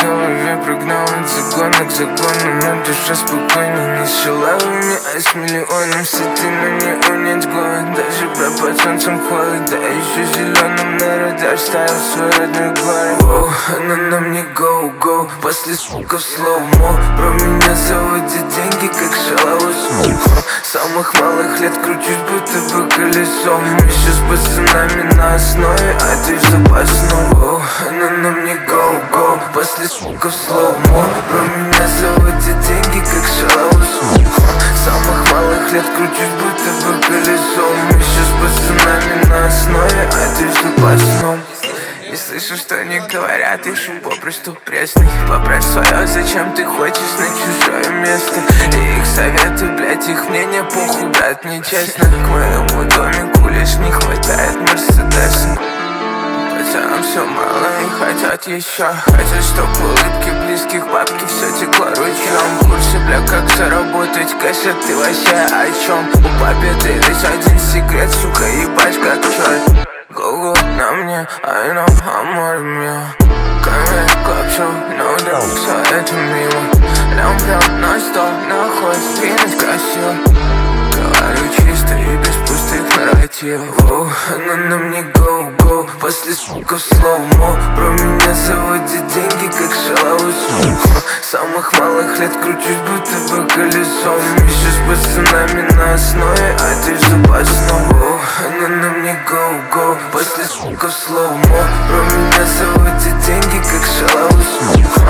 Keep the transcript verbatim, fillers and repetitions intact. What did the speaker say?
голове прогнал от загона к загону, но душа спокойно начала умирать миллионом сети, но не унять голод. Даже брат под солнцем холод, да еще зеленым на радар ставил свой родной город. Воу, она на мне go-go, после звуков слоумо. Про меня заводят деньги, как шалаву смух. Самых малых лет кручусь, будто бы колесом. Еще с пацанами на основе, а ты в запасном. Воу, она на мне go-go, после звуков слоумо. Про меня заводят деньги, как шалаву смух. Самых малых лет кручусь, будто бы колесом. Еще с пацанами на основе, а ты в запасном. Не слышу, что они говорят, и шум попросту пресный. Поправь свое, зачем ты хочешь на чужое место? И их советы, блять, их мнение похуй, брат, нечестно. К моему домику лишь не хватает мерседеса. Пацанам все мало и хотят еще. Хотят, чтоб улыбки близких бабки все текло ручьем. В курсе, бля, как заработать кэш, а ты вообще о чем? У победы лишь один секрет, сука, ебать как черт. Go-go на мне, I know I'm more than you. Камера, копчу, no doubt, все это мимо. Лям прям на стол, на ход, двинуть красиво. Говорю чисто и без пустых нарративов. Воу, она на мне go-go, после звуков слоумо. Про меня заводят деньги, как шалаву смух. Самых малых лет кручусь, будто бы колесом. Еще с пацанами на основе, а ты в запасном. Воу, она на мне go-go, после звуков слоумо. Про меня заводят деньги, как шалаву смух.